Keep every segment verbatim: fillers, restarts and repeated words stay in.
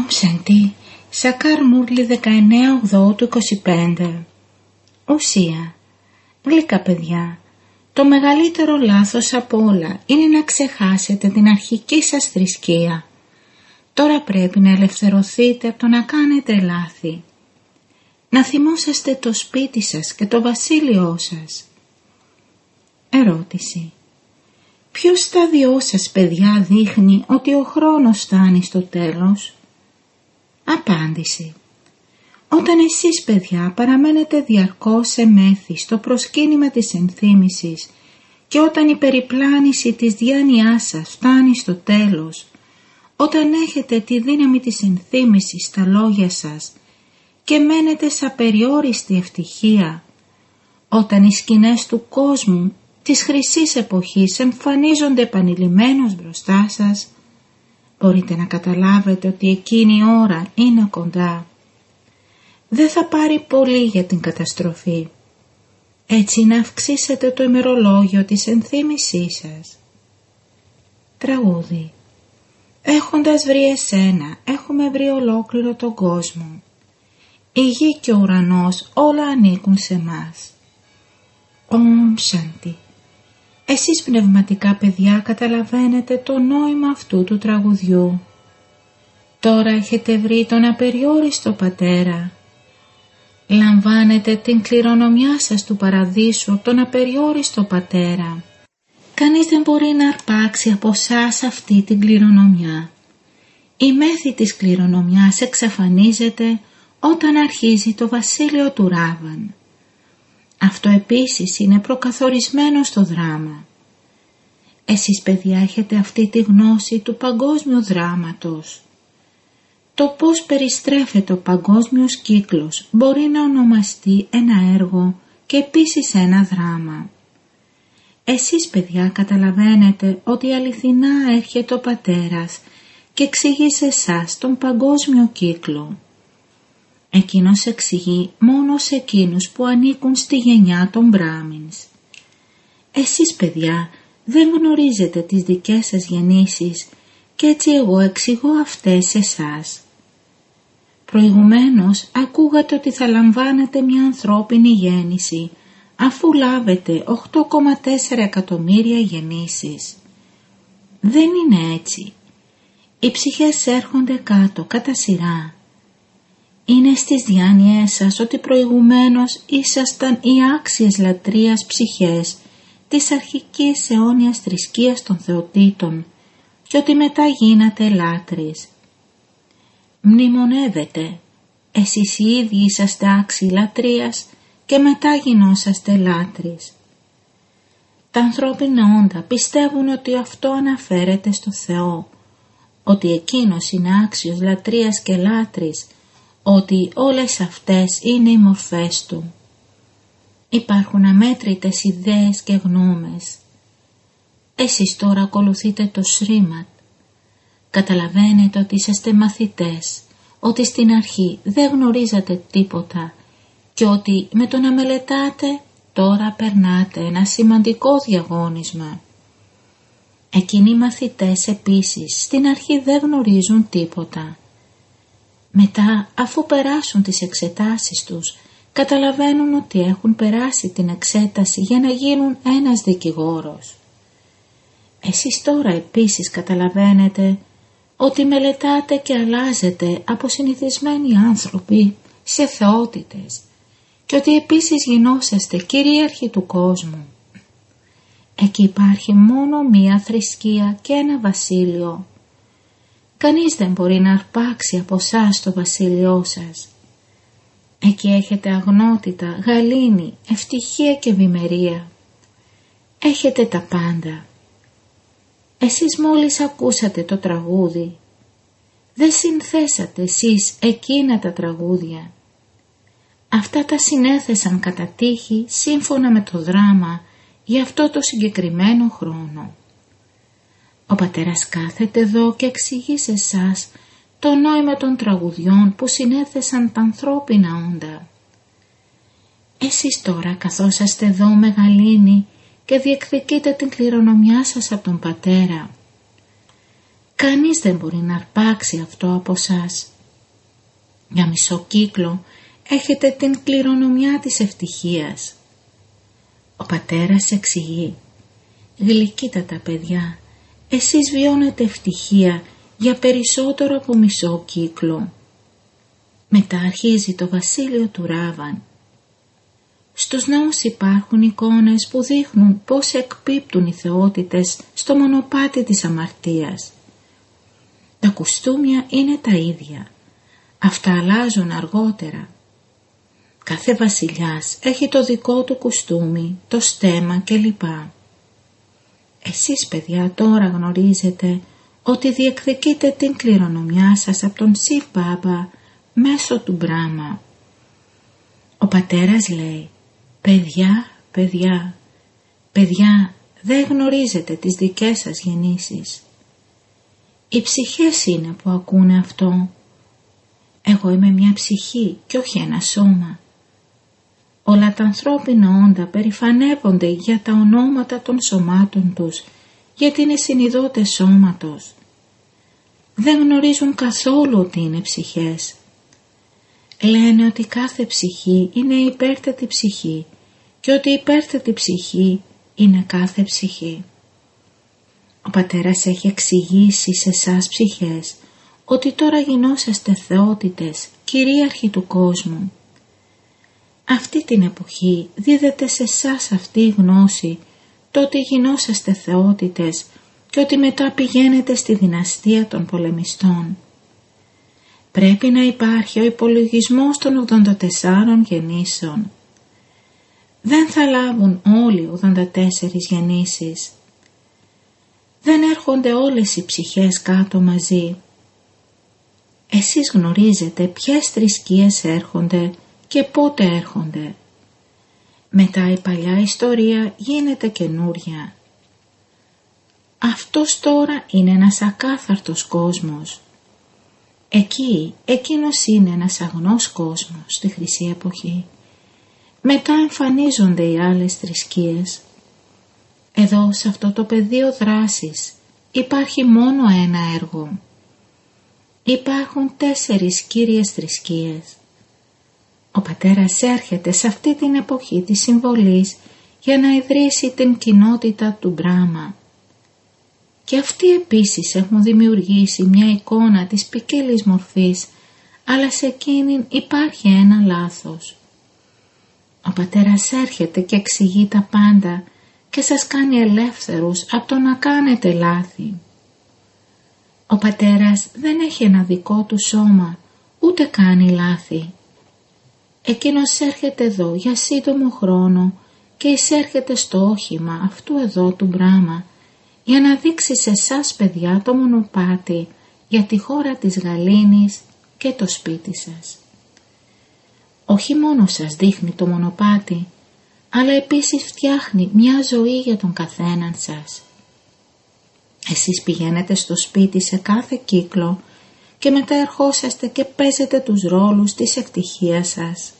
Σαντι, Σακάρ Μούρλι δεκαεννέα ογδόου του είκοσι πέντε. Ουσία. Γλυκά παιδιά, το μεγαλύτερο λάθος από όλα είναι να ξεχάσετε την αρχική σας θρησκεία. Τώρα πρέπει να ελευθερωθείτε από το να κάνετε λάθη. Να θυμόσαστε το σπίτι σας και το βασίλειό σας. Ερώτηση. Ποιο στάδιό σας παιδιά δείχνει ότι ο χρόνος φτάνει στο τέλος? Απάντηση. Όταν εσείς παιδιά παραμένετε διαρκώς σε μέθη στο προσκύνημα της ενθύμησης και όταν η περιπλάνηση της διάνοιάς σας φτάνει στο τέλος, όταν έχετε τη δύναμη της ενθύμησης στα λόγια σας και μένετε σε απεριόριστη ευτυχία, όταν οι σκηνές του κόσμου της χρυσής εποχής εμφανίζονται επανειλημμένως μπροστά σας, μπορείτε να καταλάβετε ότι εκείνη η ώρα είναι κοντά. Δεν θα πάρει πολύ για την καταστροφή. Έτσι να αυξήσετε το ημερολόγιο της ενθύμησής σας. Τραγούδι. Έχοντας βρει εσένα, έχουμε βρει ολόκληρο τον κόσμο. Η γη και ο ουρανός όλα ανήκουν σε μας. Ομ Σάντι. Εσείς πνευματικά παιδιά καταλαβαίνετε το νόημα αυτού του τραγουδιού. Τώρα έχετε βρει τον απεριόριστο πατέρα. Λαμβάνετε την κληρονομιά σας του παραδείσου από τον απεριόριστο πατέρα. Κανείς δεν μπορεί να αρπάξει από εσάς αυτή την κληρονομιά. Η μέθη της κληρονομιάς εξαφανίζεται όταν αρχίζει το βασίλειο του Ράβαν. Αυτό επίσης είναι προκαθορισμένο στο δράμα. Εσείς παιδιά έχετε αυτή τη γνώση του παγκόσμιου δράματος. Το πώς περιστρέφεται ο παγκόσμιος κύκλος μπορεί να ονομαστεί ένα έργο και επίσης ένα δράμα. Εσείς παιδιά καταλαβαίνετε ότι αληθινά έρχεται ο πατέρας και εξηγεί σε εσάς τον παγκόσμιο κύκλο. Εκείνος εξηγεί μόνο σε εκείνους που ανήκουν στη γενιά των Μπράμινς. Εσείς παιδιά δεν γνωρίζετε τις δικές σας γεννήσεις και έτσι εγώ εξηγώ αυτές σε εσάς. Προηγουμένως ακούγατε ότι θα λαμβάνετε μια ανθρώπινη γέννηση αφού λάβετε οκτώ κόμμα τέσσερα εκατομμύρια γεννήσεις. Δεν είναι έτσι. Οι ψυχές έρχονται κάτω κατά σειρά. Είναι στις διάνοιές σας ότι προηγουμένως ήσασταν οι άξιες λατρείας ψυχές της αρχικής αιώνιας θρησκείας των θεοτήτων και ότι μετά γίνατε λάτρεις. Μνημονεύετε, εσείς οι ίδιοι είσαστε άξιοι λατρείας και μετά γινόσαστε λάτρεις. Τα ανθρώπινα όντα πιστεύουν ότι αυτό αναφέρεται στο Θεό, ότι εκείνος είναι άξιος λατρείας και λάτρης, ότι όλες αυτές είναι οι μορφές του. Υπάρχουν αμέτρητες ιδέες και γνώμες. Εσείς τώρα ακολουθείτε το Σρίμαντ. Καταλαβαίνετε ότι είσαστε μαθητές, ότι στην αρχή δεν γνωρίζατε τίποτα και ότι με το να μελετάτε τώρα περνάτε ένα σημαντικό διαγώνισμα. Εκείνοι οι μαθητές επίσης στην αρχή δεν γνωρίζουν τίποτα. Μετά, αφού περάσουν τις εξετάσεις τους, καταλαβαίνουν ότι έχουν περάσει την εξέταση για να γίνουν ένας δικηγόρος. Εσείς τώρα επίσης καταλαβαίνετε ότι μελετάτε και αλλάζετε από συνηθισμένοι άνθρωποι σε θεότητες και ότι επίσης γινόσαστε κυρίαρχοι του κόσμου. Εκεί υπάρχει μόνο μία θρησκεία και ένα βασίλειο. Κανείς δεν μπορεί να αρπάξει από εσάς το βασίλειό σας. Εκεί έχετε αγνότητα, γαλήνη, ευτυχία και ευημερία. Έχετε τα πάντα. Εσείς μόλις ακούσατε το τραγούδι, δεν συνθέσατε εσείς εκείνα τα τραγούδια. Αυτά τα συνέθεσαν κατά τύχη σύμφωνα με το δράμα για αυτό το συγκεκριμένο χρόνο. Ο πατέρας κάθεται εδώ και εξηγεί σε εσάς το νόημα των τραγουδιών που συνέθεσαν τα ανθρώπινα όντα. Εσείς τώρα καθόσαστε εδώ μεγαλύνοι και διεκδικείτε την κληρονομιά σας από τον πατέρα. Κανείς δεν μπορεί να αρπάξει αυτό από σας. Για μισό κύκλο έχετε την κληρονομιά της ευτυχίας. Ο πατέρας εξηγεί: γλυκύτατα παιδιά, εσείς βιώνετε ευτυχία για περισσότερο από μισό κύκλο. Μετά αρχίζει το βασίλειο του Ράβαν. Στους ναούς υπάρχουν εικόνες που δείχνουν πώς εκπίπτουν οι θεότητες στο μονοπάτι της αμαρτίας. Τα κουστούμια είναι τα ίδια. Αυτά αλλάζουν αργότερα. Κάθε βασιλιάς έχει το δικό του κουστούμι, το στέμμα κλπ. Εσείς παιδιά τώρα γνωρίζετε ότι διεκδικείτε την κληρονομιά σας από τον Σιβ Μπάμπα μέσω του Μπράμα. Ο πατέρας λέει: παιδιά, παιδιά, παιδιά, δεν γνωρίζετε τις δικές σας γεννήσεις. Οι ψυχές είναι που ακούνε αυτό. Εγώ είμαι μια ψυχή και όχι ένα σώμα. Όλα τα ανθρώπινα όντα περηφανεύονται για τα ονόματα των σωμάτων τους, γιατί είναι συνειδότες σώματος. Δεν γνωρίζουν καθόλου ότι είναι ψυχές. Λένε ότι κάθε ψυχή είναι η υπέρτατη ψυχή και ότι η υπέρτατη ψυχή είναι κάθε ψυχή. Ο πατέρας έχει εξηγήσει σε εσάς ψυχές ότι τώρα γινόσαστε θεότητες, κυρίαρχοι του κόσμου. Αυτή την εποχή δίδεται σε εσάς αυτή η γνώση, το ότι γινόσαστε θεότητες και ότι μετά πηγαίνετε στη δυναστεία των πολεμιστών. Πρέπει να υπάρχει ο υπολογισμός των ογδόντα τεσσάρων γεννήσεων. Δεν θα λάβουν όλοι ογδόντα τέσσερις γεννήσεις. Δεν έρχονται όλες οι ψυχές κάτω μαζί. Εσείς γνωρίζετε ποιες θρησκείες έρχονται και πότε έρχονται. Μετά η παλιά ιστορία γίνεται καινούρια. Αυτός τώρα είναι ένας ακάθαρτος κόσμος. Εκεί, εκείνος είναι ένας αγνός κόσμος στη Χρυσή Εποχή. Μετά εμφανίζονται οι άλλες θρησκείες. Εδώ σε αυτό το πεδίο δράσης υπάρχει μόνο ένα έργο. Υπάρχουν τέσσερις κύριες θρησκείες. Ο πατέρας έρχεται σε αυτή την εποχή της συμβολής για να ιδρύσει την κοινότητα του Μπράμα. Και αυτοί επίσης έχουν δημιουργήσει μια εικόνα της ποικίλης μορφής, αλλά σε εκείνη υπάρχει ένα λάθος. Ο πατέρας έρχεται και εξηγεί τα πάντα και σας κάνει ελεύθερους από το να κάνετε λάθη. Ο πατέρας δεν έχει ένα δικό του σώμα, ούτε κάνει λάθη. Εκείνος έρχεται εδώ για σύντομο χρόνο και εισέρχεται στο όχημα αυτού εδώ του Μπράμα για να δείξει σε εσάς παιδιά το μονοπάτι για τη χώρα της γαλήνης και το σπίτι σας. Όχι μόνο σας δείχνει το μονοπάτι, αλλά επίσης φτιάχνει μια ζωή για τον καθέναν σας. Εσείς πηγαίνετε στο σπίτι σε κάθε κύκλο και μετά ερχόσαστε και παίζετε τους ρόλους της ευτυχίας σας.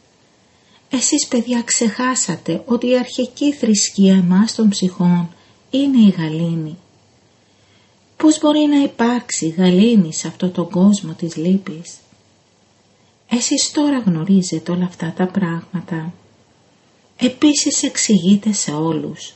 Εσείς παιδιά ξεχάσατε ότι η αρχική θρησκεία εμάς των ψυχών είναι η γαλήνη. Πώς μπορεί να υπάρξει γαλήνη σε αυτό τον κόσμο της λύπης? Εσείς τώρα γνωρίζετε όλα αυτά τα πράγματα. Επίσης εξηγείτε σε όλους.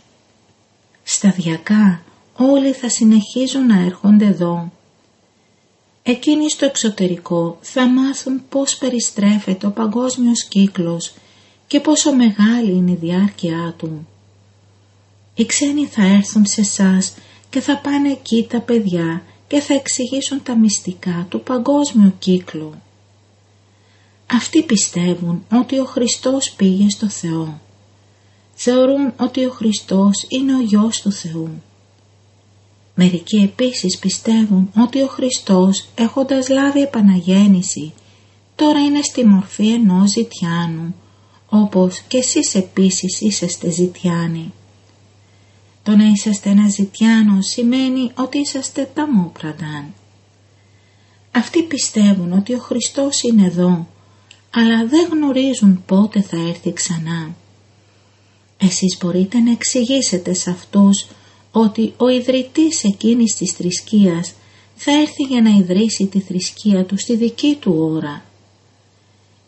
Σταδιακά όλοι θα συνεχίζουν να έρχονται εδώ. Εκείνοι στο εξωτερικό θα μάθουν πώς περιστρέφεται ο παγκόσμιος κύκλος και πόσο μεγάλη είναι η διάρκεια του. Οι ξένοι θα έρθουν σε εσάς και θα πάνε εκεί τα παιδιά και θα εξηγήσουν τα μυστικά του παγκόσμιου κύκλου. Αυτοί πιστεύουν ότι ο Χριστός πήγε στο Θεό. Θεωρούν ότι ο Χριστός είναι ο Υιός του Θεού. Μερικοί επίσης πιστεύουν ότι ο Χριστός, έχοντας λάβει επαναγέννηση, τώρα είναι στη μορφή ενός ζητιάνου, όπως και εσείς επίσης είσαστε ζητιάνοι. Το να είσαστε ένα ζητιάνο σημαίνει ότι είσαστε ταμόπραντάν. Αυτοί πιστεύουν ότι ο Χριστός είναι εδώ, αλλά δεν γνωρίζουν πότε θα έρθει ξανά. Εσείς μπορείτε να εξηγήσετε σε αυτούς ότι ο ιδρυτής εκείνης της θρησκείας θα έρθει για να ιδρύσει τη θρησκεία του στη δική του ώρα.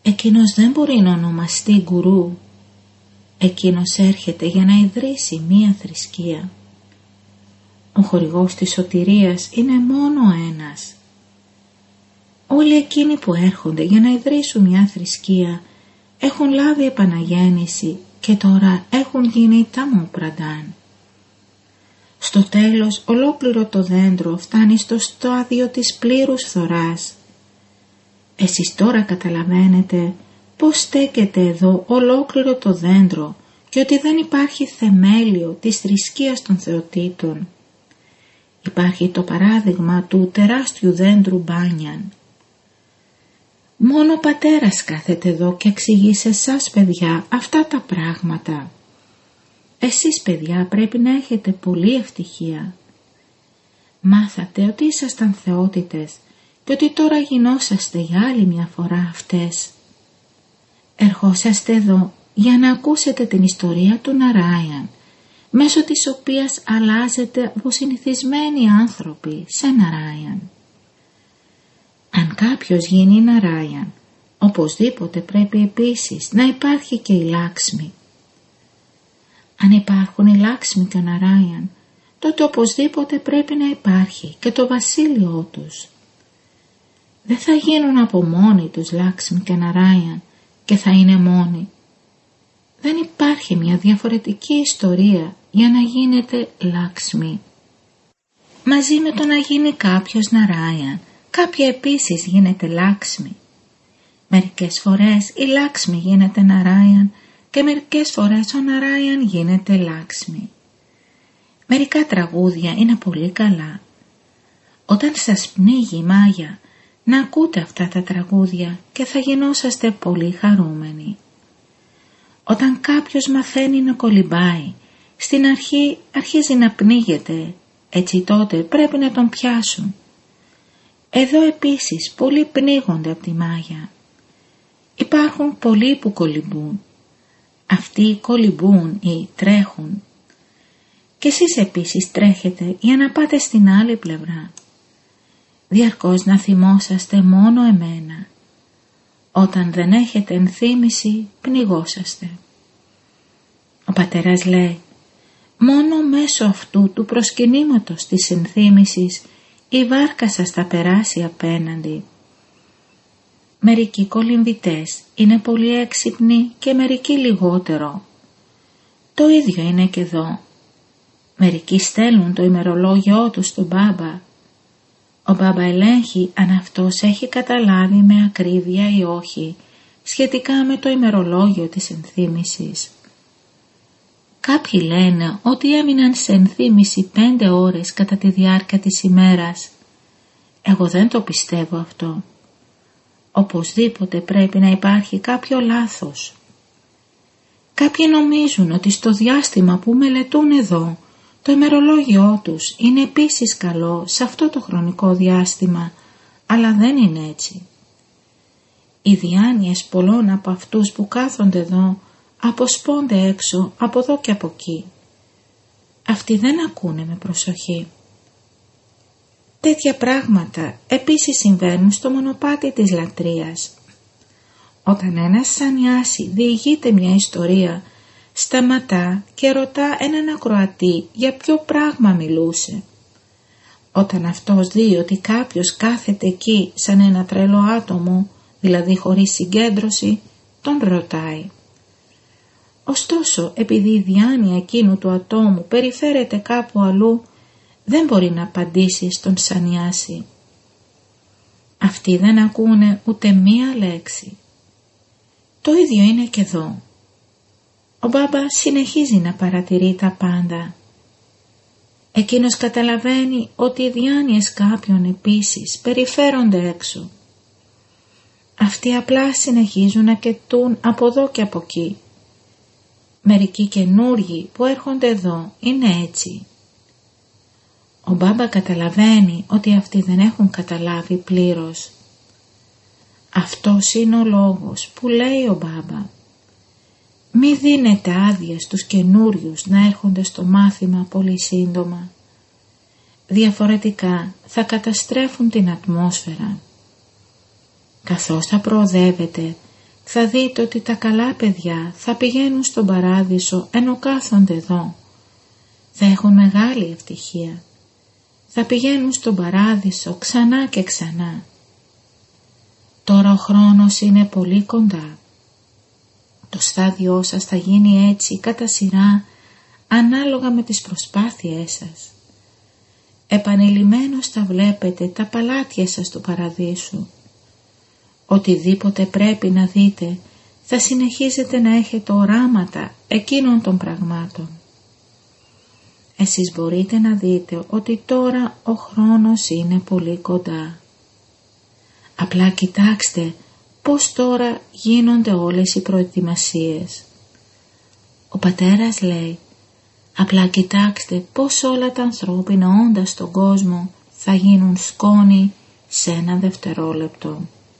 Εκείνος δεν μπορεί να ονομαστεί γκουρού. Εκείνος έρχεται για να ιδρύσει μία θρησκεία. Ο χορηγός της σωτηρίας είναι μόνο ένας. Όλοι εκείνοι που έρχονται για να ιδρύσουν μια θρησκεία έχουν λάβει επαναγέννηση και τώρα έχουν γίνει τάμο πραντάν. Στο τέλος ολόκληρο το δέντρο φτάνει στο στάδιο της πλήρους φθοράς. Εσείς τώρα καταλαβαίνετε πώς στέκεται εδώ ολόκληρο το δέντρο και ότι δεν υπάρχει θεμέλιο της θρησκείας των θεοτήτων. Υπάρχει το παράδειγμα του τεράστιου δέντρου Μπάνιαν. Μόνο ο πατέρας κάθεται εδώ και εξηγεί σε εσάς παιδιά αυτά τα πράγματα. Εσείς παιδιά πρέπει να έχετε πολλή ευτυχία. Μάθατε ότι ήσασταν θεότητες και ότι τώρα γινόσαστε για άλλη μια φορά αυτές. Ερχόσαστε εδώ για να ακούσετε την ιστορία του Ναράιαν, μέσω της οποίας αλλάζετε από συνηθισμένοι άνθρωποι σε Ναράιαν. Αν κάποιος γίνει Ναράιαν, οπωσδήποτε πρέπει επίσης να υπάρχει και η Λάξμη. Αν υπάρχουν η Λάξμη και ο Ναράιαν, τότε οπωσδήποτε πρέπει να υπάρχει και το βασίλειό τους. Δεν θα γίνουν από μόνοι τους Λάξμη και Ναράιαν και θα είναι μόνοι. Δεν υπάρχει μια διαφορετική ιστορία για να γίνεται Λάξμη. Μαζί με το να γίνει κάποιος Ναράιαν, κάποια επίσης γίνεται Λάξμη. Μερικές φορές η Λάξμη γίνεται Ναράιαν και μερικές φορές ο Ναράιαν γίνεται Λάξμη. Μερικά τραγούδια είναι πολύ καλά. Όταν σας πνίγει η μάγια, να ακούτε αυτά τα τραγούδια και θα γινόσαστε πολύ χαρούμενοι. Όταν κάποιος μαθαίνει να κολυμπάει, στην αρχή αρχίζει να πνίγεται, έτσι τότε πρέπει να τον πιάσουν. Εδώ επίσης πολλοί πνίγονται από τη μάγια. Υπάρχουν πολλοί που κολυμπούν. Αυτοί κολυμπούν ή τρέχουν. Και εσείς επίσης τρέχετε για να πάτε στην άλλη πλευρά. Διαρκώς να θυμόσαστε μόνο εμένα. Όταν δεν έχετε ενθύμηση, πνιγόσαστε. Ο πατέρας λέει, μόνο μέσω αυτού του προσκυνήματος της ενθύμησης η βάρκα σας θα περάσει απέναντι. Μερικοί κολυμβητές είναι πολύ έξυπνοι και μερικοί λιγότερο. Το ίδιο είναι και εδώ. Μερικοί στέλνουν το ημερολόγιό τους στον μπάμπα. Ο μπάμπα ελέγχει αν αυτός έχει καταλάβει με ακρίβεια ή όχι σχετικά με το ημερολόγιο της ενθύμησης. Κάποιοι λένε ότι έμειναν σε ενθύμηση πέντε ώρες κατά τη διάρκεια της ημέρας. Εγώ δεν το πιστεύω αυτό. Οπωσδήποτε πρέπει να υπάρχει κάποιο λάθος. Κάποιοι νομίζουν ότι στο διάστημα που μελετούν εδώ, το ημερολόγιό τους είναι επίσης καλό σε αυτό το χρονικό διάστημα, αλλά δεν είναι έτσι. Οι διάνοιες πολλών από αυτούς που κάθονται εδώ αποσπώνται έξω από εδώ και από εκεί. Αυτοί δεν ακούνε με προσοχή. Τέτοια πράγματα επίσης συμβαίνουν στο μονοπάτι της λατρείας. Όταν ένας σανιάσι διηγείται μια ιστορία, σταματά και ρωτά έναν ακροατή για ποιο πράγμα μιλούσε. Όταν αυτός δει ότι κάποιος κάθεται εκεί σαν ένα τρελό άτομο, δηλαδή χωρίς συγκέντρωση, τον ρωτάει. Ωστόσο, επειδή η διάνοια εκείνου του ατόμου περιφέρεται κάπου αλλού, δεν μπορεί να απαντήσει στον σανιάσι. Αυτοί δεν ακούνε ούτε μία λέξη. Το ίδιο είναι και εδώ. Ο μπάμπα συνεχίζει να παρατηρεί τα πάντα. Εκείνος καταλαβαίνει ότι οι διάνοιες κάποιων επίσης περιφέρονται έξω. Αυτοί απλά συνεχίζουν να καιτούν από εδώ και από εκεί. Μερικοί καινούργοι που έρχονται εδώ είναι έτσι. Ο μπάμπα καταλαβαίνει ότι αυτοί δεν έχουν καταλάβει πλήρως. Αυτός είναι ο λόγος που λέει ο μπάμπα. Μη δίνετε άδεια στους καινούριους να έρχονται στο μάθημα πολύ σύντομα. Διαφορετικά θα καταστρέφουν την ατμόσφαιρα. Καθώς θα προοδεύετε, θα δείτε ότι τα καλά παιδιά θα πηγαίνουν στον παράδεισο ενώ κάθονται εδώ. Θα έχουν μεγάλη ευτυχία. Θα πηγαίνουν στον παράδεισο ξανά και ξανά. Τώρα ο χρόνος είναι πολύ κοντά. Το στάδιό σας θα γίνει έτσι κατά σειρά ανάλογα με τις προσπάθειές σας. Επανειλημμένως θα βλέπετε τα παλάτια σας του παραδείσου. Οτιδήποτε πρέπει να δείτε θα συνεχίζετε να έχετε οράματα εκείνων των πραγμάτων. Εσείς μπορείτε να δείτε ότι τώρα ο χρόνος είναι πολύ κοντά. Απλά κοιτάξτε πώς τώρα γίνονται όλες οι προετοιμασίες. Ο πατέρας λέει, απλά κοιτάξτε πώς όλα τα ανθρώπινα όντα στον κόσμο θα γίνουν σκόνη σε ένα δευτερόλεπτο.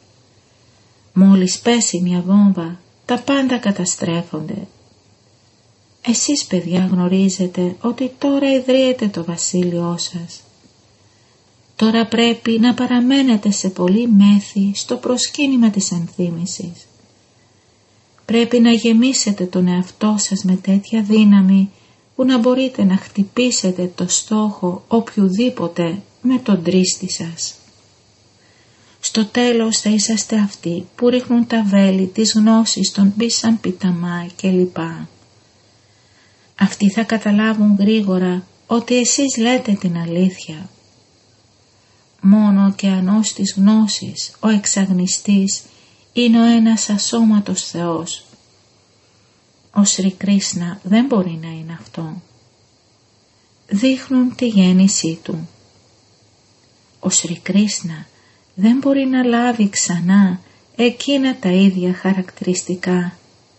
Μόλις πέσει μια βόμβα, τα πάντα καταστρέφονται. Εσείς παιδιά γνωρίζετε ότι τώρα ιδρύεται το βασίλειό σας. Τώρα πρέπει να παραμένετε σε πολύ μέθη στο προσκύνημα της ενθύμησης. Πρέπει να γεμίσετε τον εαυτό σας με τέτοια δύναμη που να μπορείτε να χτυπήσετε το στόχο οποιουδήποτε με τον τρίστη σας. Στο τέλος θα είσαστε αυτοί που ρίχνουν τα βέλη της γνώσης των Μπίσαν Πιταμάι κλπ. Αυτοί θα καταλάβουν γρήγορα ότι εσείς λέτε την αλήθεια. Μόνο και ανός της γνώσης ο εξαγνιστής είναι ο ένας ασώματος Θεός. Ο Σρι Κρίσνα δεν μπορεί να είναι αυτό. Δείχνουν τη γέννησή του. Ο Σρι Κρίσνα δεν μπορεί να λάβει ξανά εκείνα τα ίδια χαρακτηριστικά.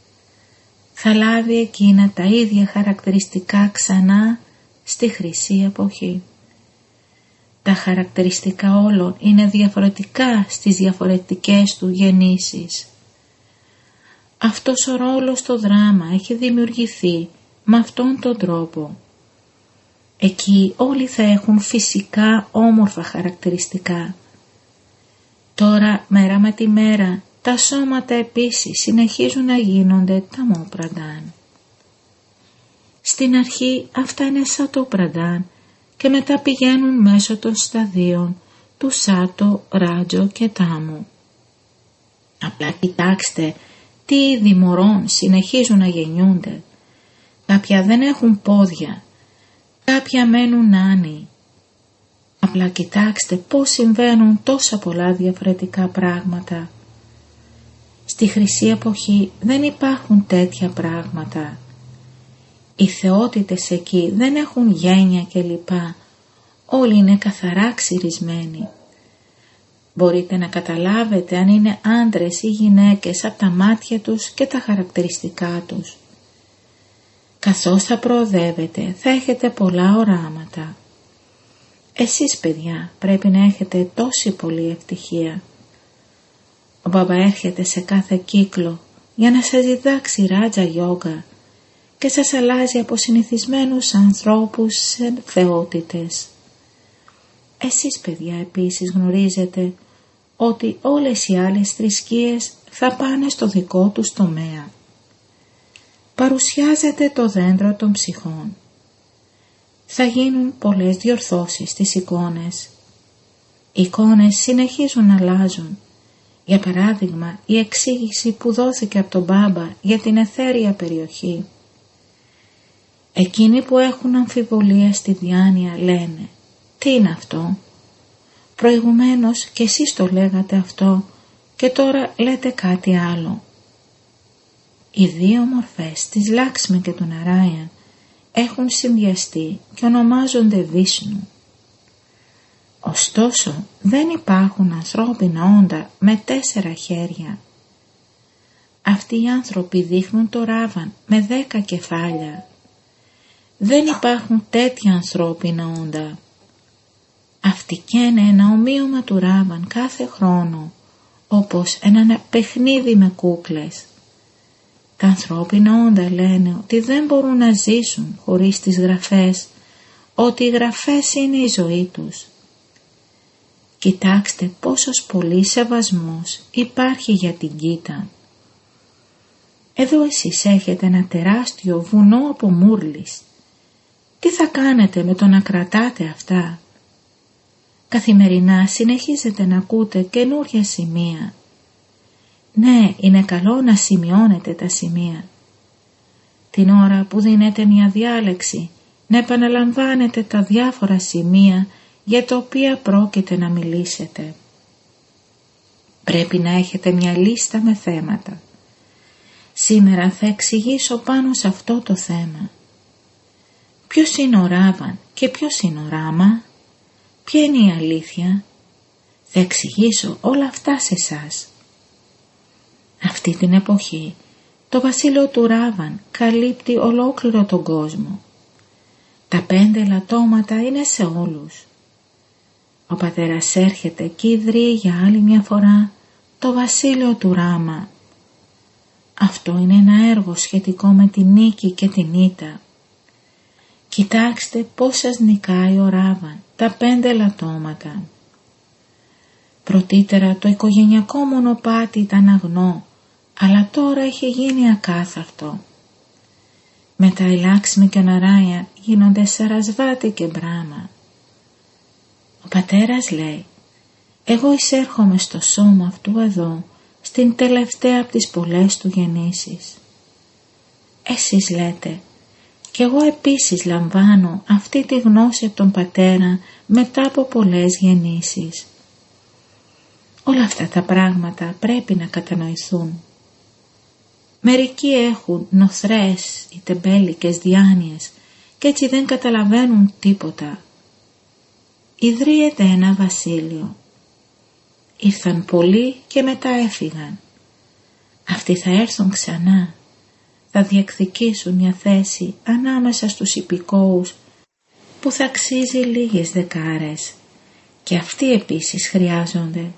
Θα λάβει εκείνα τα ίδια χαρακτηριστικά ξανά στη Χρυσή Εποχή. Τα χαρακτηριστικά όλων είναι διαφορετικά στις διαφορετικές του γεννήσεις. Αυτός ο ρόλος στο δράμα έχει δημιουργηθεί με αυτόν τον τρόπο. Εκεί όλοι θα έχουν φυσικά όμορφα χαρακτηριστικά. Τώρα μέρα με τη μέρα τα σώματα επίσης συνεχίζουν να γίνονται τα μοπραντάν. Στην αρχή αυτά είναι σαν το πραντάν και μετά πηγαίνουν μέσω των σταδίων του Σάτο, Ράτζο και Τάμου. Απλά κοιτάξτε τι είδη μωρών συνεχίζουν να γεννιούνται. Κάποια δεν έχουν πόδια, κάποια μένουν άνοι. Απλά κοιτάξτε πώς συμβαίνουν τόσα πολλά διαφορετικά πράγματα. Στη Χρυσή Εποχή δεν υπάρχουν τέτοια πράγματα. Οι θεότητες εκεί δεν έχουν γένια κλπ. Όλοι είναι καθαρά ξυρισμένοι. Μπορείτε να καταλάβετε αν είναι άντρες ή γυναίκες από τα μάτια τους και τα χαρακτηριστικά τους. Καθώς θα προοδεύετε θα έχετε πολλά οράματα. Εσείς παιδιά πρέπει να έχετε τόση πολλή ευτυχία. Ο Μπαμπά έρχεται σε κάθε κύκλο για να σας διδάξει Ράτζα Γιόγκα και σας αλλάζει από συνηθισμένους ανθρώπους σε θεότητες. Εσείς παιδιά επίσης γνωρίζετε ότι όλες οι άλλες θρησκείες θα πάνε στο δικό τους τομέα. Παρουσιάζεται το δέντρο των ψυχών. Θα γίνουν πολλές διορθώσεις στις εικόνες. Οι εικόνες συνεχίζουν να αλλάζουν. Για παράδειγμα, η εξήγηση που δόθηκε από τον Μπάμπα για την αιθέρια περιοχή. Εκείνοι που έχουν αμφιβολία στη διάνοια λένε «Τι είναι αυτό?» Προηγουμένως και εσείς το λέγατε αυτό και τώρα λέτε κάτι άλλο. Οι δύο μορφές της Λάξμη και του Ναράιαν έχουν συνδυαστεί και ονομάζονται Βίσνου. Ωστόσο δεν υπάρχουν ανθρώπινα όντα με τέσσερα χέρια. Αυτοί οι άνθρωποι δείχνουν το Ράβαν με δέκα κεφάλια. Δεν υπάρχουν τέτοια ανθρώπινα όντα. Αυτοί καίνε ένα ομοίωμα του Ράβαν κάθε χρόνο, όπως ένα παιχνίδι με κούκλες. Τα ανθρώπινα όντα λένε ότι δεν μπορούν να ζήσουν χωρίς τις γραφές, ότι οι γραφές είναι η ζωή τους. Κοιτάξτε πόσος πολύ σεβασμός υπάρχει για την Γκίτα. Εδώ εσείς έχετε ένα τεράστιο βουνό από μούρλης. Τι θα κάνετε με το να κρατάτε αυτά? Καθημερινά συνεχίζετε να ακούτε καινούρια σημεία. Ναι, είναι καλό να σημειώνετε τα σημεία. Την ώρα που δίνετε μια διάλεξη, να επαναλαμβάνετε τα διάφορα σημεία για τα οποία πρόκειται να μιλήσετε. Πρέπει να έχετε μια λίστα με θέματα. Σήμερα θα εξηγήσω πάνω σε αυτό το θέμα. Ποιος είναι ο Ράβαν και ποιος είναι ο Ράμα? Ποια είναι η αλήθεια? Θα εξηγήσω όλα αυτά σε εσάς. Αυτή την εποχή το βασίλειο του Ράβαν καλύπτει ολόκληρο τον κόσμο. Τα πέντε ελαττώματα είναι σε όλους. Ο πατέρας έρχεται και ιδρύει για άλλη μια φορά το βασίλειο του Ράμα. Αυτό είναι ένα έργο σχετικό με τη νίκη και την ήττα. Κοιτάξτε πώς σας νικάει ο Ράβαν τα πέντε ελαττώματα. Πρωτήτερα το οικογενειακό μονοπάτι ήταν αγνό, αλλά τώρα έχει γίνει ακάθαρτο. Μετά η Λάξμη και ο Ναράια γίνονται Σαρασβάτη και Μπράμα. Ο πατέρας λέει, εγώ εισέρχομαι στο σώμα αυτού εδώ, στην τελευταία από τις πολλές του γεννήσεις. Εσείς λέτε, κι εγώ επίσης λαμβάνω αυτή τη γνώση από τον πατέρα μετά από πολλές γεννήσεις. Όλα αυτά τα πράγματα πρέπει να κατανοηθούν. Μερικοί έχουν νοθρές ή τεμπέλικες διάνοιες και έτσι δεν καταλαβαίνουν τίποτα. Ιδρύεται ένα βασίλειο. Ήρθαν πολλοί και μετά έφυγαν. Αυτοί θα έρθουν ξανά. Θα διεκδικήσουν μια θέση ανάμεσα στους υπηκόους που θα αξίζει λίγες δεκάρες. Και αυτοί επίσης χρειάζονται.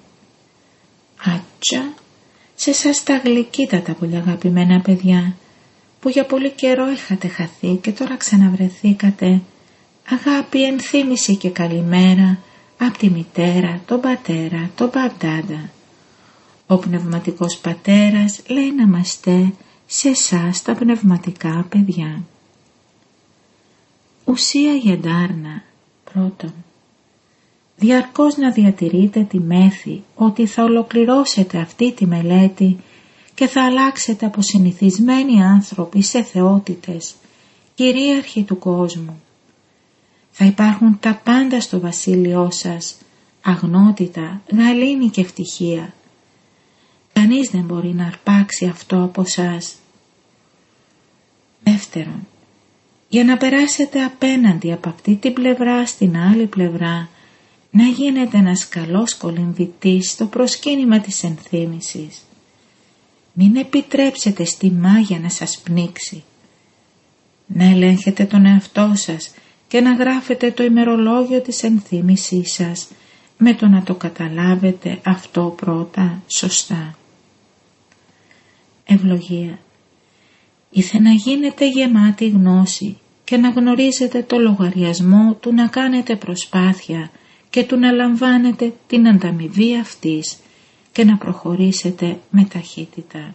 Άτσα, σε εσάς τα γλυκύτατα πολύ αγαπημένα παιδιά, που για πολύ καιρό είχατε χαθεί και τώρα ξαναβρεθήκατε, αγάπη, ενθύμηση και καλημέρα από τη μητέρα, τον πατέρα, τον παπντάντα. Ο πνευματικός πατέρας λέει να μαστέ σε εσάς τα πνευματικά παιδιά. Ουσία γεντάρνα. Πρώτον, διαρκώς να διατηρείτε τη μέθη ότι θα ολοκληρώσετε αυτή τη μελέτη και θα αλλάξετε από συνηθισμένοι άνθρωποι σε θεότητες, κυρίαρχοι του κόσμου. Θα υπάρχουν τα πάντα στο βασίλειό σας, αγνότητα, γαλήνη και ευτυχία. Κανείς δεν μπορεί να αρπάξει αυτό από σας. Δεύτερον, για να περάσετε απέναντι από αυτή την πλευρά στην άλλη πλευρά, να γίνετε ένας καλός κολυμβητής στο προσκύνημα της ενθύμησης. Μην επιτρέψετε στη μάγια να σας πνίξει. Να ελέγχετε τον εαυτό σας και να γράφετε το ημερολόγιο της ενθύμησής σας με το να το καταλάβετε αυτό πρώτα σωστά. Ευλογία. Ήθε να γίνετε γεμάτοι γνώση και να γνωρίζετε το λογαριασμό του να κάνετε προσπάθεια και του να λαμβάνετε την ανταμοιβή αυτής και να προχωρήσετε με ταχύτητα.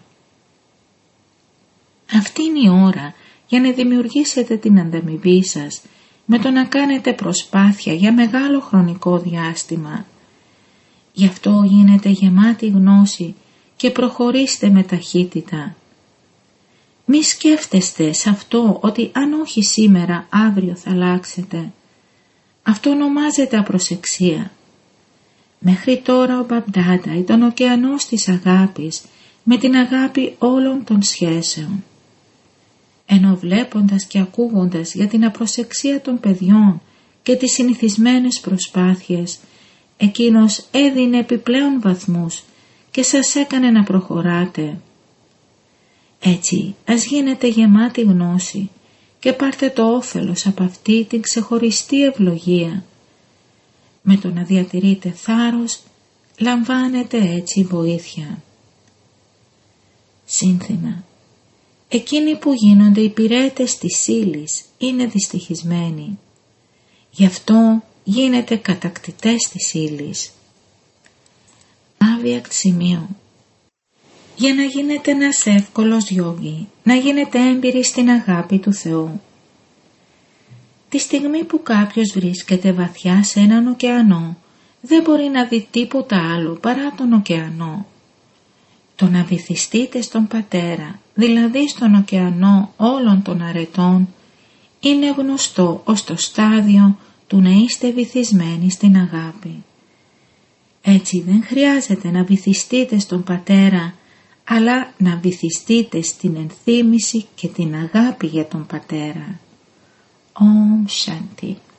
Αυτή είναι η ώρα για να δημιουργήσετε την ανταμοιβή σας με το να κάνετε προσπάθεια για μεγάλο χρονικό διάστημα. Γι' αυτό γίνετε γεμάτη γνώση και προχωρήστε με ταχύτητα. Μη σκέφτεστε σε αυτό ότι αν όχι σήμερα, αύριο θα αλλάξετε. Αυτό ονομάζεται απροσεξία. Μέχρι τώρα ο Μπαμπντάντα ήταν ο ωκεανός της αγάπης με την αγάπη όλων των σχέσεων. Ενώ βλέποντας και ακούγοντας για την απροσεξία των παιδιών και τις συνηθισμένες προσπάθειες, εκείνος έδινε επιπλέον βαθμούς και σας έκανε να προχωράτε. Έτσι ας γίνετε γεμάτη γνώση και πάρτε το όφελος από αυτή την ξεχωριστή ευλογία. Με το να διατηρείτε θάρρος, λαμβάνετε έτσι βοήθεια. Σύνθημα. Εκείνοι που γίνονται υπηρέτες της ύλης είναι δυστυχισμένοι. Γι' αυτό γίνετε κατακτητές της ύλης. Άβιακτ σημείο. για να γίνετε ένας εύκολος γιόγι, να γίνετε έμπειροι στην αγάπη του Θεού. Τη στιγμή που κάποιος βρίσκεται βαθιά σε έναν ωκεανό, δεν μπορεί να δει τίποτα άλλο παρά τον ωκεανό. Το να βυθιστείτε στον Πατέρα, δηλαδή στον ωκεανό όλων των αρετών, είναι γνωστό ως το στάδιο του να είστε βυθισμένοι στην αγάπη. Έτσι δεν χρειάζεται να βυθιστείτε στον Πατέρα, αλλά να βυθιστείτε στην ενθύμηση και την αγάπη για τον Πατέρα. Om Shanti.